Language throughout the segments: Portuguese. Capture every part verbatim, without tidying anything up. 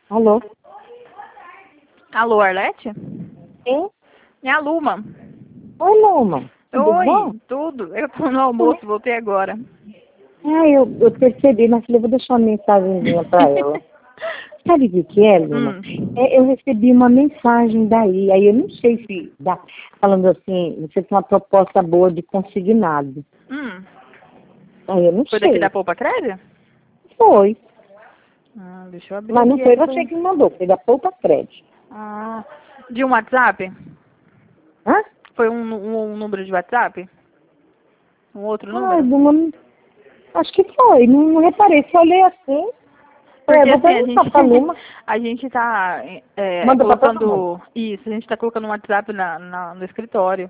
Alô? Alô, Arlete? Sim? É a Luma. Oi, Luma. Tudo Oi, bom? tudo. Eu tô no almoço, voltei agora. Ah, eu, eu percebi, mas falei, vou deixar uma mensagenzinha pra ela. Sabe o que que é, Luma? Hum. É, eu recebi uma mensagem daí, aí eu não sei se dá, falando assim, você tem uma proposta boa de consignado. Hum. Aí eu não Foi daqui da sei. Poupa Crédito? Foi. Ah, deixa eu abrir Mas não aqui foi a você sua... que me mandou, foi da Poupa Crédito. Ah, de um WhatsApp? Hã? Foi um, um, um número de WhatsApp? Um outro Ai, número? Luma, acho que foi, não, não reparei, só olhei assim. É, Porque vou assim, a perguntar gente, pra Luma. a gente tá é, Manda pra todo mundo. colocando isso, a gente tá colocando um WhatsApp na, na- no escritório.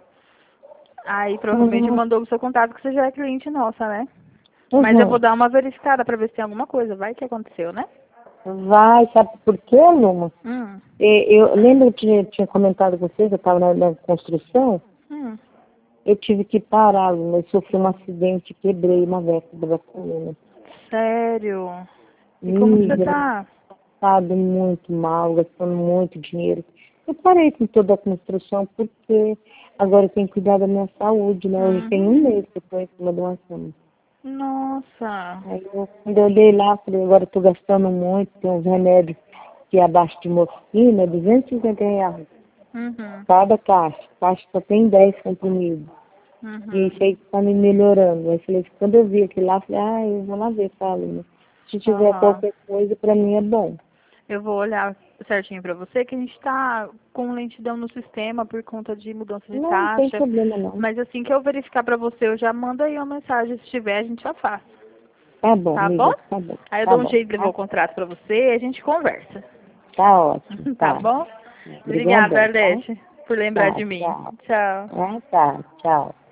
Aí provavelmente Uhum. mandou o seu contato que você já é cliente nossa, né? Mas eu vou Uhum. dar uma verificada pra ver se tem alguma coisa. Vai que aconteceu, né? Vai, sabe por quê, Luma? Hum, É, Eu lembro que eu tinha comentado com vocês, eu estava na, na construção, hum. eu tive que parar, Luma, eu sofri um acidente, quebrei uma vértebra da coluna. Sério? E como que você Ih, tá? gastado muito mal, gastando muito dinheiro. Eu parei com toda a construção porque agora eu tenho que cuidar da minha saúde, né? Hoje tem um Uhum. mês que eu estou em cima de uma cama. Nossa. Aí eu, quando eu olhei lá, falei, agora eu estou gastando muito, tem uns remédios que é abaixo de morfina, duzentos e cinquenta reais. Uhum. Cada caixa. Caixa só tem dez comprimidos. E isso Uhum. aí está me melhorando. Aí falei, quando eu vi aquilo lá, eu falei, ah, eu vou lá ver, falo, né? Se tiver Aham. qualquer coisa, para mim é bom. Eu vou olhar certinho pra você, que a gente tá com lentidão no sistema por conta de mudança de Não, não tem taxa. problema não. Mas assim que eu verificar pra você, eu já mando aí uma mensagem. Se tiver, a gente já faz. Tá bom, Tá bom? amiga, tá bom, Aí eu tá dou um bom. jeito de levar Tá, o contrato pra você e a gente conversa. tá ótimo, Tá tá. bom? Obrigada, Obrigadão, tá? Arlete, por lembrar Tá, de mim. tchau. Tchau. Ah, tá, tchau.